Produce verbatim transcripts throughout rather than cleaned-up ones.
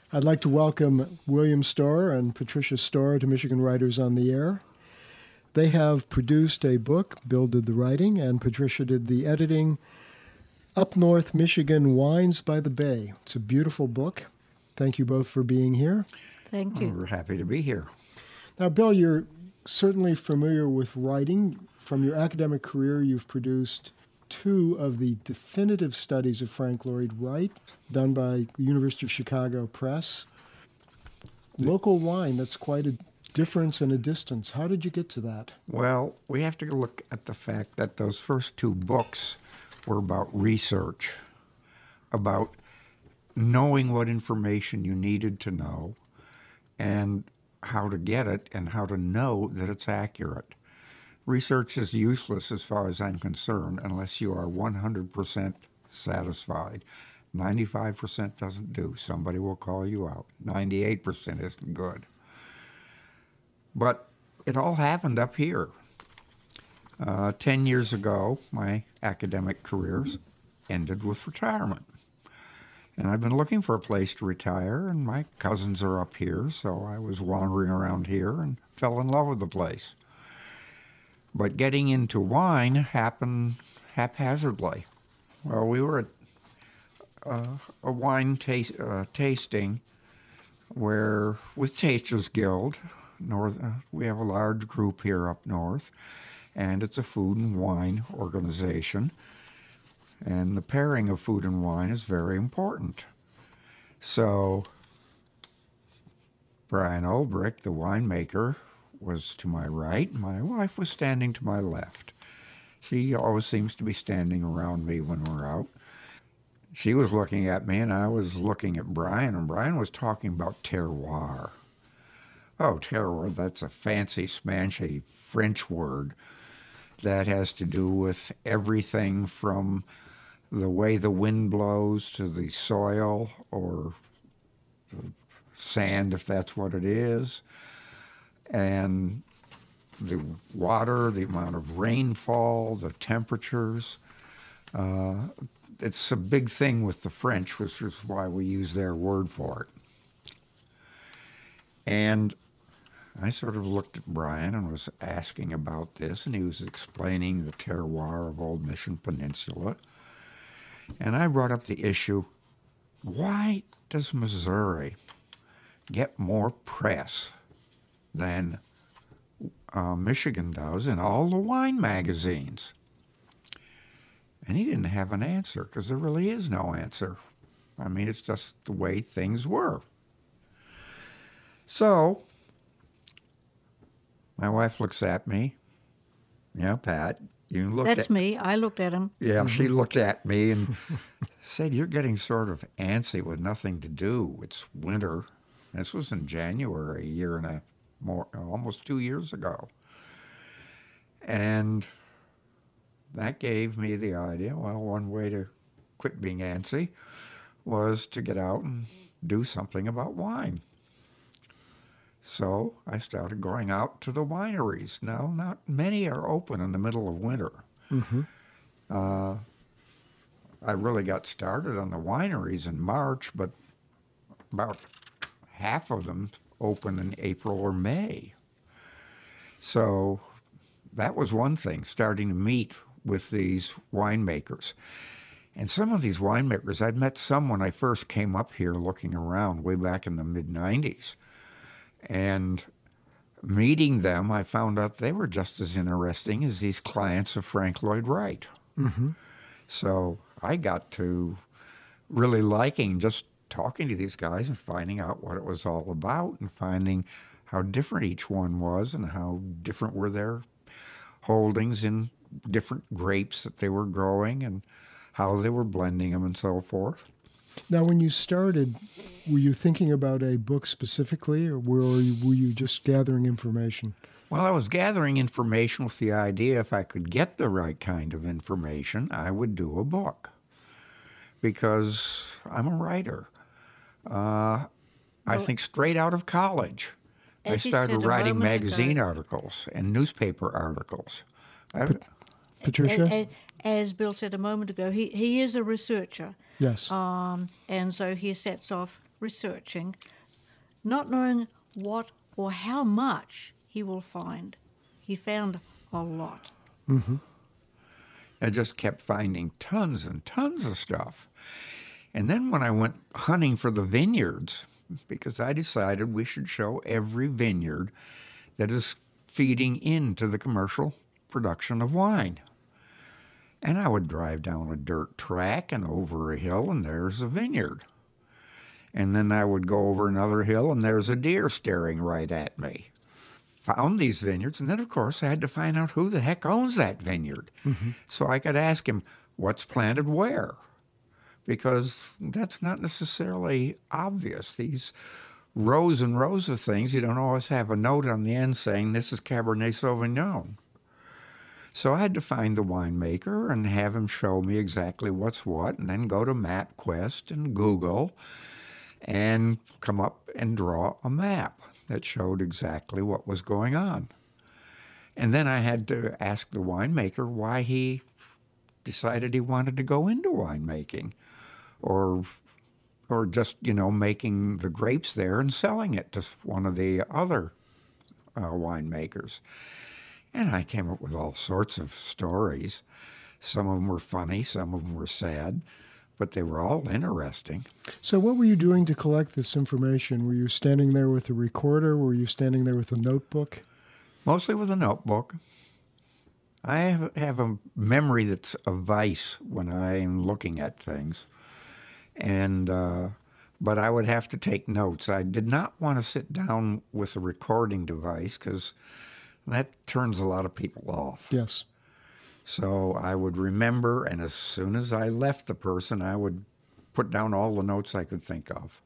I'd like to welcome William Storer and Patricia Storer to Michigan Writers on the Air. They have produced a book. Bill did the writing, and Patricia did the editing. Up North Michigan, Wines by the Bay. It's a beautiful book. Thank you both for being here. Thank you. Well, we're happy to be here. Now, Bill, you're certainly familiar with writing. From your academic career, you've produced two of the definitive studies of Frank Lloyd Wright, done by the University of Chicago Press. Local wine, that's quite a difference and a distance. How did you get to that? Well, we have to look at the fact that those first two books were about research, about knowing what information you needed to know and how to get it and how to know that it's accurate. Research is useless as far as I'm concerned unless you are one hundred percent satisfied. ninety-five percent doesn't do. Somebody will call you out. ninety-eight percent isn't good. But it all happened up here. Uh, ten years ago, my academic careers ended with retirement. And I've been looking for a place to retire, and my cousins are up here, so I was wandering around here and fell in love with the place. But getting into wine happened haphazardly. Well, we were at uh, a wine taste, uh, tasting where, with Tasters Guild, north, uh, we have a large group here up north, and it's a food and wine organization. And the pairing of food and wine is very important. So Brian Ulbrich, the winemaker, was to my right. My wife was standing to my left. She always seems to be standing around me when we're out. She was looking at me, and I was looking at Brian, and Brian was talking about terroir. Oh, terroir, that's a fancy, smanchy French word that has to do with everything from the way the wind blows to the soil or the sand, if that's what it is, and the water, the amount of rainfall, the temperatures. Uh, it's a big thing with the French, which is why we use their word for it. And I sort of looked at Brian and was asking about this, and he was explaining the terroir of Old Mission Peninsula. And I brought up the issue, why does Missouri get more press than uh, Michigan does in all the wine magazines? And he didn't have an answer, because there really is no answer. I mean, it's just the way things were. So my wife looks at me. Yeah, Pat, you looked That's at me. I looked at him. Yeah, she looked at me and said, "You're getting sort of antsy with nothing to do. It's winter." This was in January, a year and a more, almost two years ago. And that gave me the idea, well, one way to quit being antsy was to get out and do something about wine. So I started going out to the wineries. Now, not many are open in the middle of winter. Mm-hmm. Uh, I really got started on the wineries in March, but about half of them open in April or May. So that was one thing, starting to meet with these winemakers. And some of these winemakers, I'd met some when I first came up here looking around way back in the mid nineties. And meeting them, I found out they were just as interesting as these clients of Frank Lloyd Wright. Mm-hmm. So I got to really liking just talking to these guys and finding out what it was all about and finding how different each one was and how different were their holdings in different grapes that they were growing and how they were blending them and so forth. Now, when you started, were you thinking about a book specifically, or were you, were you just gathering information? Well, I was gathering information with the idea if I could get the right kind of information, I would do a book. Because I'm a writer. Uh, I Well, think straight out of college, I as you said started a writing moment magazine ago- articles and newspaper articles. I, Patricia? A- a- As Bill said a moment ago, he, he is a researcher. Yes. Um, and so he sets off researching, not knowing what or how much he will find. He found a lot. Mm-hmm. I just kept finding tons and tons of stuff. And then when I went hunting for the vineyards, because I decided we should show every vineyard that is feeding into the commercial production of wine. And I would drive down a dirt track and over a hill, and there's a vineyard. And then I would go over another hill, and there's a deer staring right at me. Found these vineyards, and then, of course, I had to find out who the heck owns that vineyard. Mm-hmm. So I could ask him, what's planted where? Because that's not necessarily obvious. These rows and rows of things, you don't always have a note on the end saying this is Cabernet Sauvignon. So I had to find the winemaker and have him show me exactly what's what, and then go to MapQuest and Google and come up and draw a map that showed exactly what was going on. And then I had to ask the winemaker why he decided he wanted to go into winemaking, or or just, you know, making the grapes there and selling it to one of the other uh, winemakers. And I came up with all sorts of stories. Some of them were funny, some of them were sad, but they were all interesting. So what were you doing to collect this information? Were you standing there with a recorder? Were you standing there with a notebook? Mostly with a notebook. I have, have a memory that's a vice when I'm looking at things. And uh, but I would have to take notes. I did not want to sit down with a recording device because that turns a lot of people off. Yes. So I would remember, and as soon as I left the person, I would put down all the notes I could think of.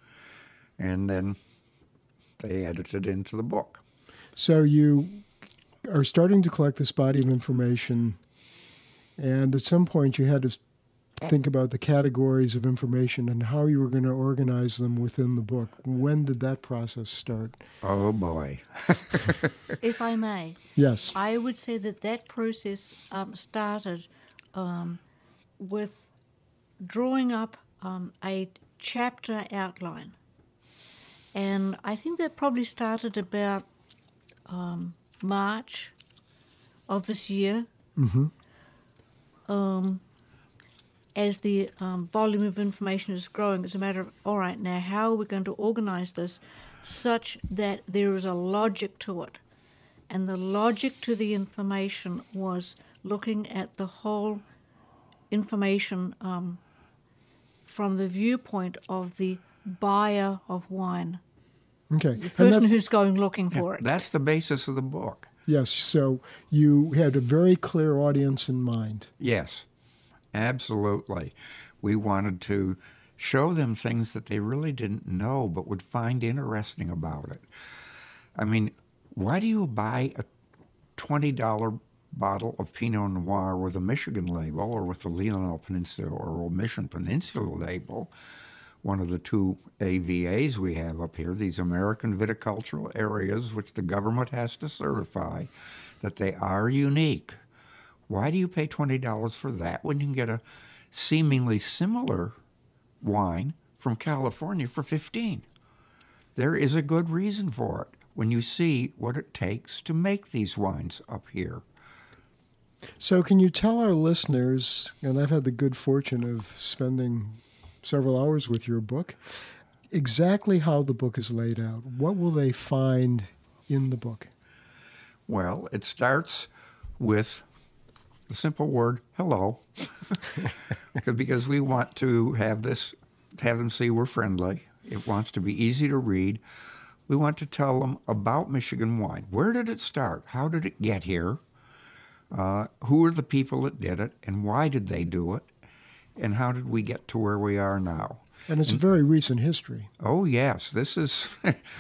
And then they edited into the book. So you are starting to collect this body of information, and at some point you had to think about the categories of information and how you were going to organize them within the book. When did that process start? Oh, boy. If I may. Yes. I would say that that process um, started um, with drawing up um, a chapter outline. And I think that probably started about um, March of this year. Mm-hmm. Um, as the um, volume of information is growing, it's a matter of, all right, now how are we going to organize this such that there is a logic to it? And the logic to the information was looking at the whole information um, from the viewpoint of the buyer of wine, Okay. the And person that's- who's going looking for it. That's the basis of the book. Yes, so you had a very clear audience in mind. Yes, absolutely. We wanted to show them things that they really didn't know but would find interesting about it. I mean, why do you buy a twenty dollar bottle of Pinot Noir with a Michigan label or with the Leelanau Peninsula or Mission Peninsula label, one of the two A V As we have up here, these American viticultural areas, which the government has to certify that they are unique? Why do you pay twenty dollars for that when you can get a seemingly similar wine from California for fifteen dollars? There is a good reason for it when you see what it takes to make these wines up here. So can you tell our listeners, and I've had the good fortune of spending several hours with your book, exactly how the book is laid out? What will they find in the book? Well, it starts with the simple word, hello, because we want to have this, have them see we're friendly. It wants to be easy to read. We want to tell them about Michigan wine. Where did it start? How did it get here? Uh, who are the people that did it, and why did they do it? And how did we get to where we are now? And it's a very recent history. Oh, yes. This is,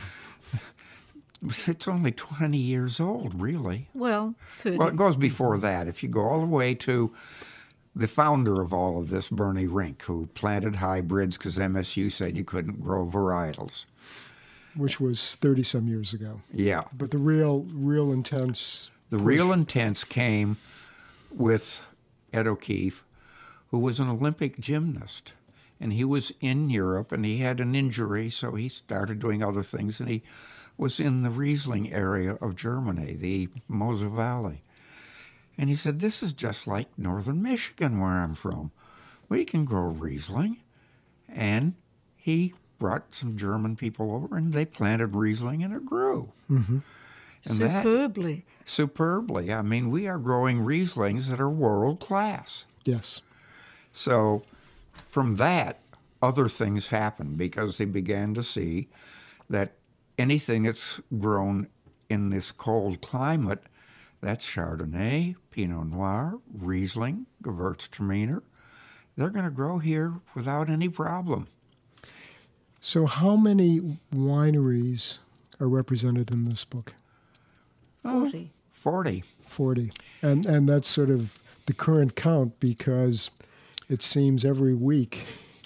it's only twenty years old, really. Well, thirty. Well, it goes before that. If you go all the way to the founder of all of this, Bernie Rink, who planted hybrids because M S U said you couldn't grow varietals. Which was thirty-some years ago. Yeah. But the real, real intense... The push. real intense came with Ed O'Keefe, who was an Olympic gymnast. And he was in Europe, and he had an injury, so he started doing other things, and he was in the Riesling area of Germany, the Mosel Valley. And he said, this is just like northern Michigan, where I'm from. We can grow Riesling. And he brought some German people over, and they planted Riesling, and it grew. Mm-hmm. And that- Superbly. superbly. I mean, we are growing Rieslings that are world class. Yes. So from that, other things happened because they began to see that anything that's grown in this cold climate, that's Chardonnay, Pinot Noir, Riesling, Gewürztraminer, they're going to grow here without any problem. So how many wineries are represented in this book? forty. forty. forty. And and that's sort of the current count because it seems every week.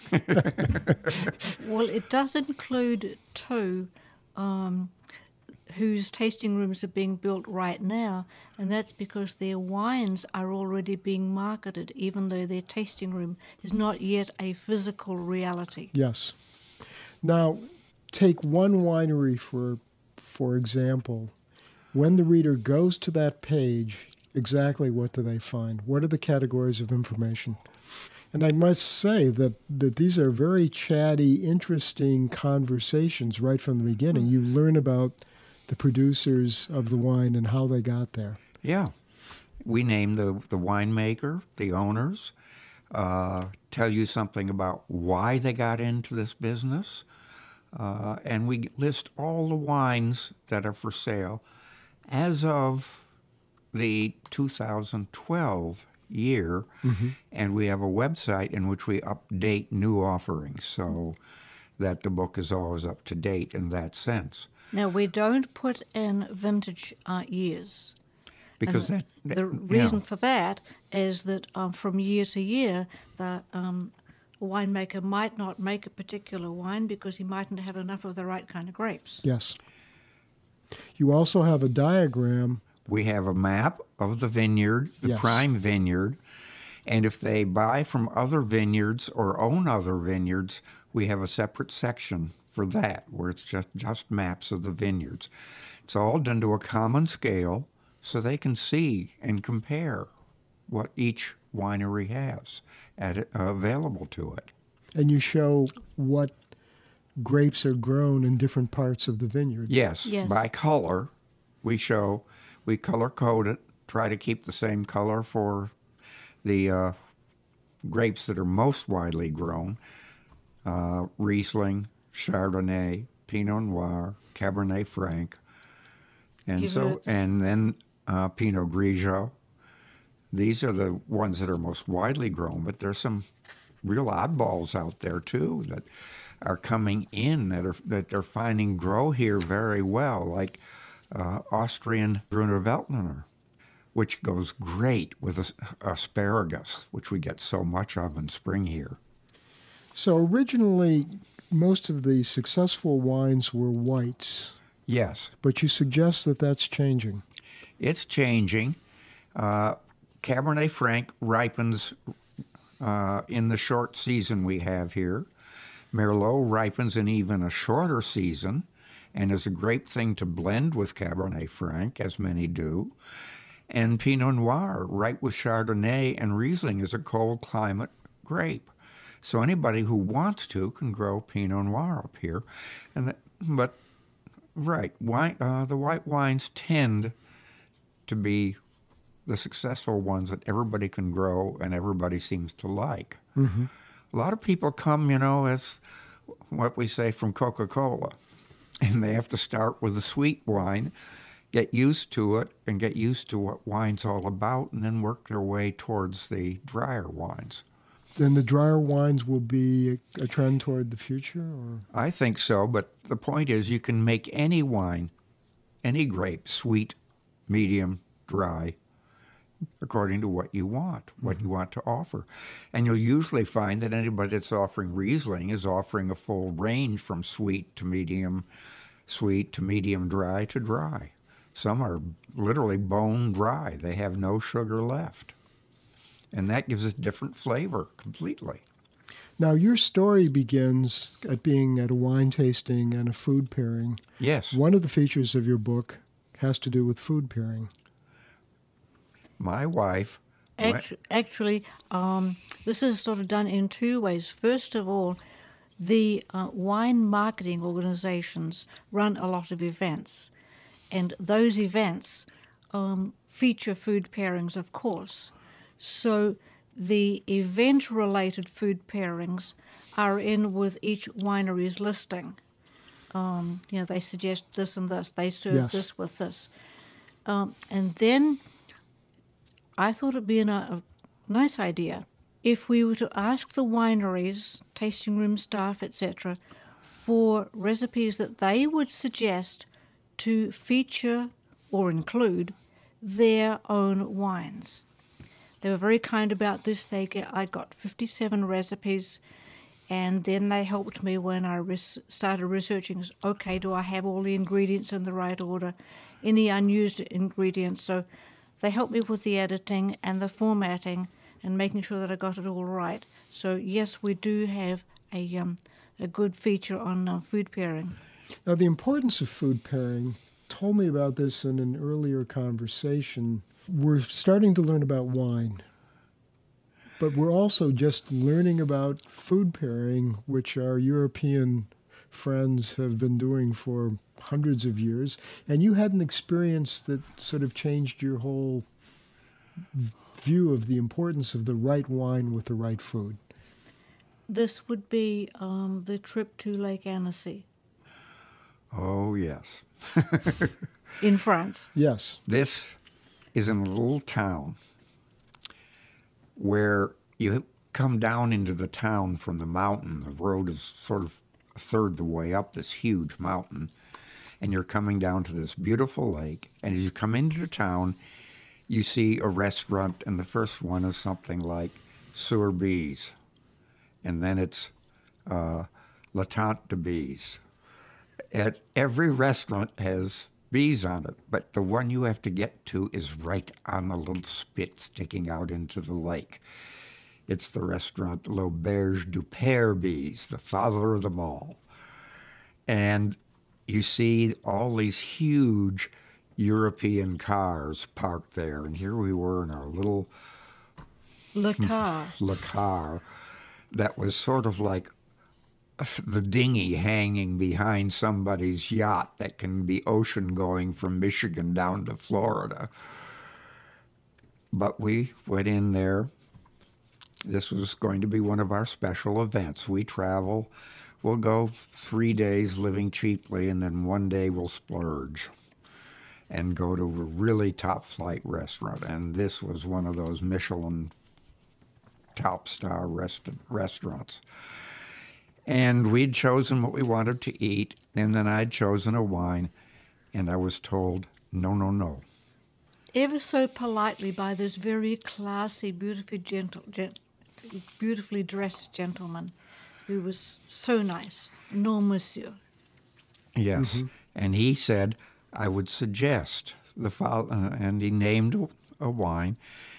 Well, it does include two um, whose tasting rooms are being built right now, and that's because their wines are already being marketed, even though their tasting room is not yet a physical reality. Yes. Now, take one winery for for example. When the reader goes to that page, exactly what do they find? What are the categories of information? And I must say that, that these are very chatty, interesting conversations right from the beginning. You learn about the producers of the wine and how they got there. Yeah. We name the, the winemaker, the owners, uh, tell you something about why they got into this business, uh, and we list all the wines that are for sale as of the two thousand twelve year, Mm-hmm. and we have a website in which we update new offerings so that the book is always up to date in that sense. Now, we don't put in vintage uh, years. Because And that, that the yeah. reason for that is that um, from year to year, the um, winemaker might not make a particular wine because he mightn't have enough of the right kind of grapes. Yes. You also have a diagram. We have a map of the vineyard, the Yes. prime vineyard, and if they buy from other vineyards or own other vineyards, we have a separate section for that where it's just, just maps of the vineyards. It's all done to a common scale so they can see and compare what each winery has at it, uh, available to it. And you show what grapes are grown in different parts of the vineyard. Yes, Yes. by color, we show, we color code it, try to keep the same color for the uh, grapes that are most widely grown, uh, Riesling, Chardonnay, Pinot Noir, Cabernet Franc, and so, Gewürz. and then uh, Pinot Grigio. These are the ones that are most widely grown, but there's some real oddballs out there too that are coming in that are that they're finding grow here very well, like uh, Austrian Grüner Veltliner, which goes great with as- asparagus, which we get so much of in spring here. So originally, most of the successful wines were whites, Yes, but you suggest that that's changing. it's changing. Uh, Cabernet Franc ripens uh, in the short season we have here. Merlot ripens in even a shorter season and is a great thing to blend with Cabernet Franc, as many do. And Pinot Noir, right with Chardonnay and Riesling, is a cold climate grape. So anybody who wants to can grow Pinot Noir up here. And that, but, right, wine, uh, the white wines tend to be the successful ones that everybody can grow and everybody seems to like. Mm-hmm. A lot of people come, you know, as what we say from Coca-Cola, and they have to start with the sweet wine, get used to it, and get used to what wine's all about, and then work their way towards the drier wines. Then the drier wines will be a, a trend toward the future, or I think so, but the point is you can make any wine, any grape, sweet, medium, dry, according to what you want, what you want to offer. And you'll usually find that anybody that's offering Riesling is offering a full range from sweet to medium sweet to medium dry to dry. Some are literally bone dry. They have no sugar left. And that gives a different flavor completely. Now, your story begins at being at a wine tasting and a food pairing. Yes. One of the features of your book has to do with food pairing. My wife... went- Actu- Actually, um, this is sort of done in two ways. First of all, the uh, wine marketing organizations run a lot of events, and those events um, feature food pairings, of course. So the event-related food pairings are in with each winery's listing. Um, you know, they suggest this and this. They serve Yes. this with this. Um, and then I thought it'd be an, a nice idea if we were to ask the wineries, tasting room staff, et cetera, for recipes that they would suggest to feature or include their own wines. They were very kind about this. They get, I got fifty-seven recipes, and then they helped me when I res- started researching, okay, do I have all the ingredients in the right order, any unused ingredients? So they helped me with the editing and the formatting and making sure that I got it all right. So yes, we do have a, um, a good feature on uh, food pairing. Now, the importance of food pairing, told me about this in an earlier conversation. We're starting to learn about wine, but we're also just learning about food pairing, which our European friends have been doing for hundreds of years. And you had an experience that sort of changed your whole view of the importance of the right wine with the right food. This would be um, the trip to Lake Annecy Oh, yes. in France. Yes. This is in a little town where you come down into the town from the mountain. The road is sort of a third the way up this huge mountain, and you're coming down to this beautiful lake. And as you come into the town, you see a restaurant, and the first one is something like Sur Bise, and then it's uh, La Tante de Bise. At every restaurant has bees on it, but the one you have to get to is right on the little spit sticking out into the lake. It's the restaurant L'Auberge du Père Bise, the father of them all. And you see all these huge European cars parked there, and here we were in our little Le Car. Le Car that was sort of like the dinghy hanging behind somebody's yacht that can be ocean going from Michigan down to Florida. But we went in there. This was going to be one of our special events. We travel. We'll go three days living cheaply, and then one day we'll splurge and go to a really top-flight restaurant. And this was one of those Michelin top-star rest- restaurants. And we'd chosen what we wanted to eat, and then I'd chosen a wine, and I was told, no, no, no. Ever so politely by this very classy, beautifully gentle, gent, beautifully dressed gentleman who was so nice. Non, monsieur. Yes. Mm-hmm. And he said, I would suggest the fol- uh, and he named a, a wine,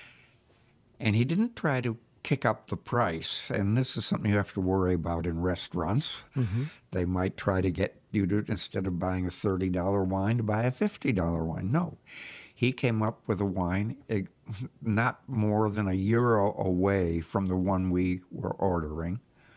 and he didn't try to kick up the price, and this is something you have to worry about in restaurants. Mm-hmm. They might try to get you to, instead of buying a thirty dollar wine, to buy a fifty dollar wine. No. He came up with a wine not more than a euro away from the one we were ordering,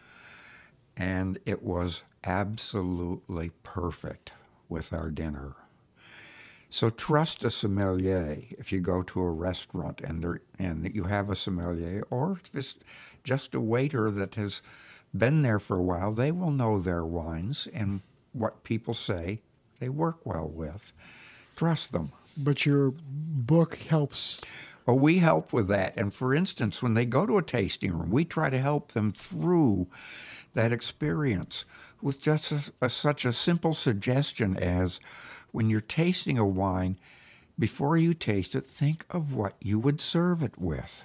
and it was absolutely perfect with our dinner. So trust a sommelier if you go to a restaurant and there and you have a sommelier, or if it's just a waiter that has been there for a while. They will know their wines and what people say they work well with. Trust them. But your book helps. Well, we help with that. And for instance, when they go to a tasting room, we try to help them through that experience with just a, a, such a simple suggestion as, when you're tasting a wine, before you taste it, think of what you would serve it with.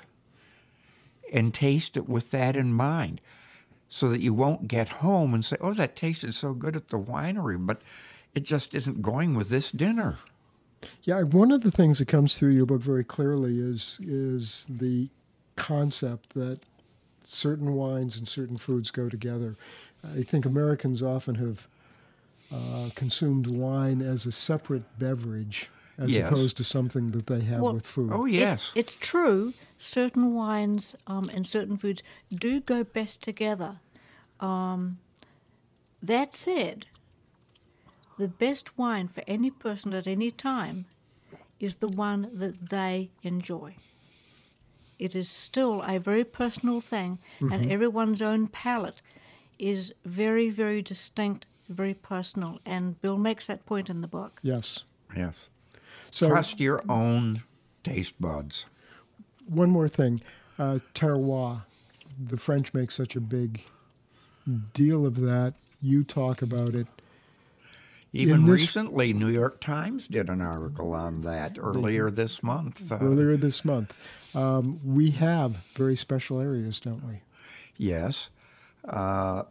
And taste it with that in mind, so that you won't get home and say, oh, that tasted so good at the winery, but it just isn't going with this dinner. Yeah, one of the things that comes through your book very clearly is is the concept that certain wines and certain foods go together. I think Americans often have uh, consumed wine as a separate beverage as Yes. opposed to something that they have Well, with food. Oh, It- yes. it's true. Certain wines um, and certain foods do go best together. Um, that said, the best wine for any person at any time is the one that they enjoy. It is still a very personal thing, and everyone's own palate is very, very distinct, very personal. And Bill makes that point in the book. Yes. Yes. So Trust your own taste buds. one more thing, uh, terroir. The French make such a big deal of that. You talk about it. Even In this- recently, New York Times did an article on that earlier this month. Uh, Earlier this month, um, we have very special areas, don't we? Yes. Uh,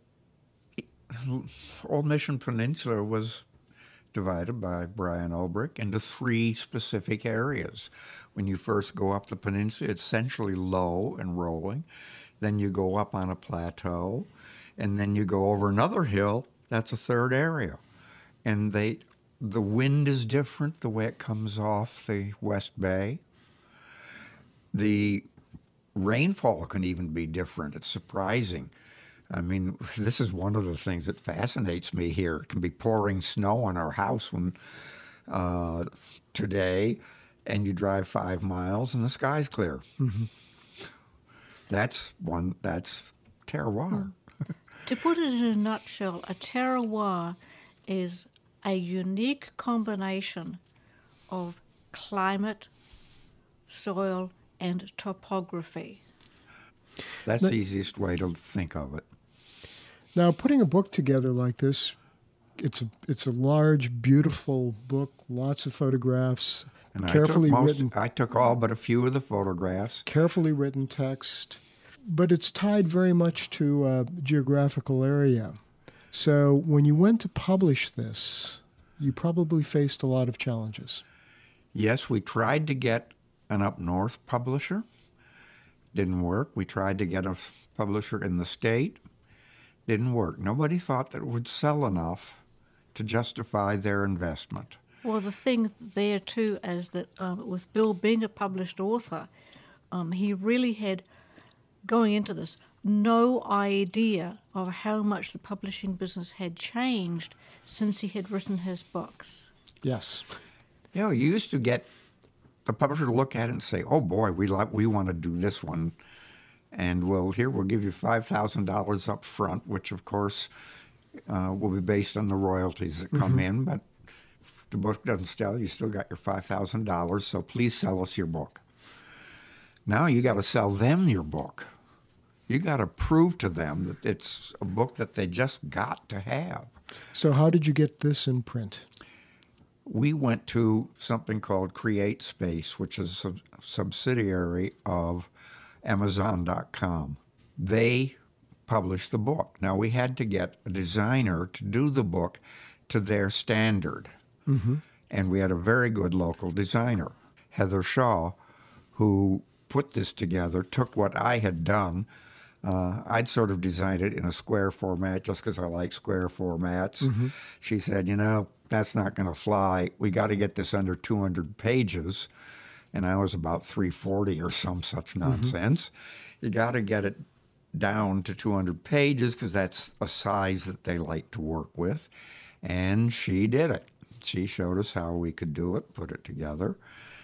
Old Mission Peninsula was divided by Brian Ulbrich into three specific areas. When you first go up the peninsula, it's essentially low and rolling. Then you go up on a plateau, and then you go over another hill. That's a third area. And they, the wind is different the way it comes off the West Bay. The rainfall can even be different. It's surprising. I mean, this is one of the things that fascinates me here. It can be pouring snow on our house when uh, today, and you drive five miles and the sky's clear. Mm-hmm. That's one. That's terroir. To put it in a nutshell, a terroir is a unique combination of climate, soil, and topography. That's the easiest way to think of it. Now, putting a book together like this, it's a it's a large, beautiful book, lots of photographs, And carefully I took most, written, I took all but a few of the photographs. carefully written text, but it's tied very much to a geographical area. So when you went to publish this, you probably faced a lot of challenges. Yes, we tried to get an up north publisher. Didn't work. We tried to get a publisher in the state. Didn't work. Nobody thought that it would sell enough to justify their investment. Well, the thing there too is that um, with Bill being a published author, um, he really had, going into this, no idea of how much the publishing business had changed since he had written his books. Yes. You know, you used to get the publisher to look at it and say, "Oh boy, we like, we want to do this one, and well, here we'll give you five thousand dollars up front, which of course uh, will be based on the royalties that come in. But if the book doesn't sell, you still got your five thousand dollars. So please sell us your book." Now you got to sell them your book. You got to prove to them that it's a book that they just got to have. So how did you get this in print? We went to something called Create Space, which is a sub- subsidiary of Amazon dot com. They published the book. Now, we had to get a designer to do the book to their standard. Mm-hmm. And we had a very good local designer, Heather Shaw, who put this together, took what I had done. Uh, I'd sort of designed it in a square format just because I like square formats. Mm-hmm. She said, you know, that's not going to fly. We got to get this under two hundred pages. And I was about three forty or some such nonsense. Mm-hmm. You got to get it down to two hundred pages because that's a size that they like to work with. And she did it. She showed us how we could do it, put it together,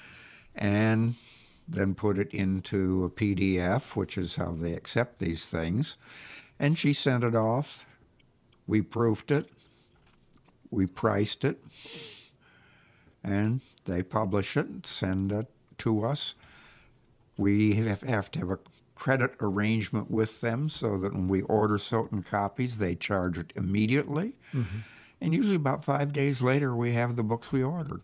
and then put it into a P D F, which is how they accept these things. And she sent it off. We proofed it. We priced it. And they publish it and send it to us. We have, have to have a credit arrangement with them so that when we order certain copies, they charge it immediately. Mm-hmm. And usually about five days later, we have the books we ordered.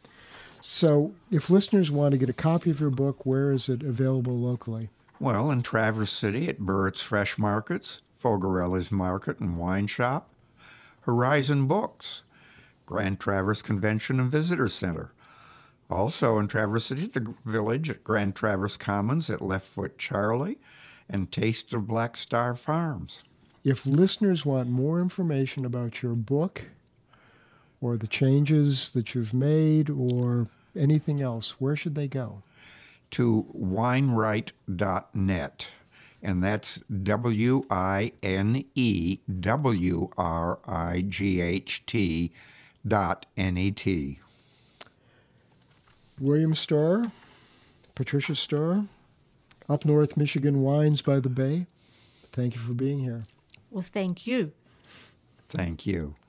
So if listeners want to get a copy of your book, where is it available locally? Well, in Traverse City at Burritt's Fresh Markets, Fogarelli's Market and Wine Shop, Horizon Books, Grand Traverse Convention and Visitor Center. Also in Traverse City, the Village at Grand Traverse Commons at Left Foot Charlie, and Taste of Black Star Farms. If listeners want more information about your book or the changes that you've made or anything else, where should they go? To wineright dot net, and that's W I N E W R I G H T dot N E T. William Starr, Patricia Starr, Up North Michigan Wines by the Bay, thank you for being here. Well, thank you. Thank you.